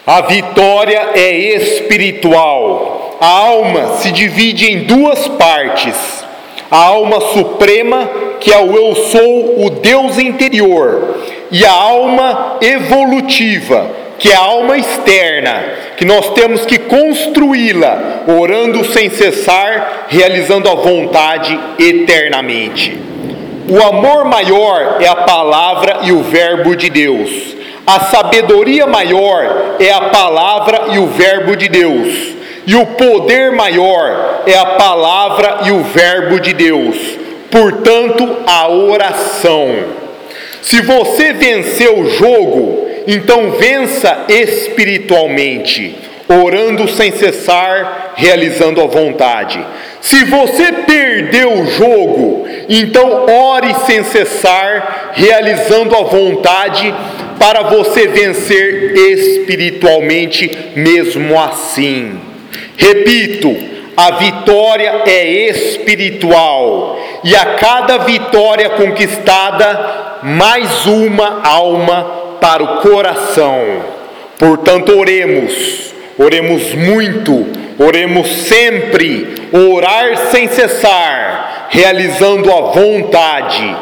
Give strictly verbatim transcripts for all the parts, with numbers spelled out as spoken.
A vitória é espiritual. A alma se divide em duas partes. A alma suprema, que é o eu sou, o Deus interior, e a alma evolutiva, que é a alma externa, que nós temos que construí-la, orando sem cessar, realizando a vontade eternamente. O amor maior é a palavra e o verbo de Deus. A sabedoria maior é a palavra e o verbo de Deus. E o poder maior é a palavra e o verbo de Deus. Portanto, a oração. Se você vencer o jogo, então vença espiritualmente, orando sem cessar, realizando a vontade. Se você perder o jogo, então ore sem cessar, realizando a vontade, para você vencer espiritualmente mesmo assim. Repito, a vitória é espiritual, e a cada vitória conquistada, mais uma alma para o coração. Portanto, oremos, oremos muito, oremos sempre, orar sem cessar, realizando a vontade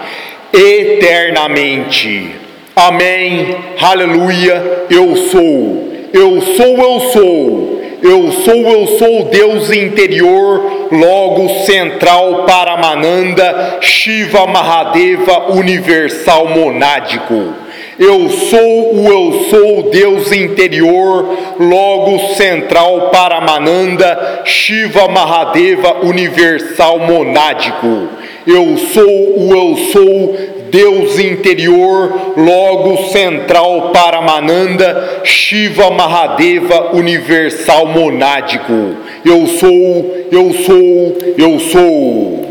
eternamente. Amém, aleluia. Eu sou, eu sou, eu sou, eu sou, eu sou Deus interior, logo central Paramananda, Shiva Mahadeva universal monádico. Eu sou o eu sou Deus interior, logo central Paramananda, Shiva Mahadeva universal monádico. Eu sou o eu sou Deus interior, logo central Paramananda, Shiva Mahadeva universal monádico. Eu sou, eu sou, eu sou.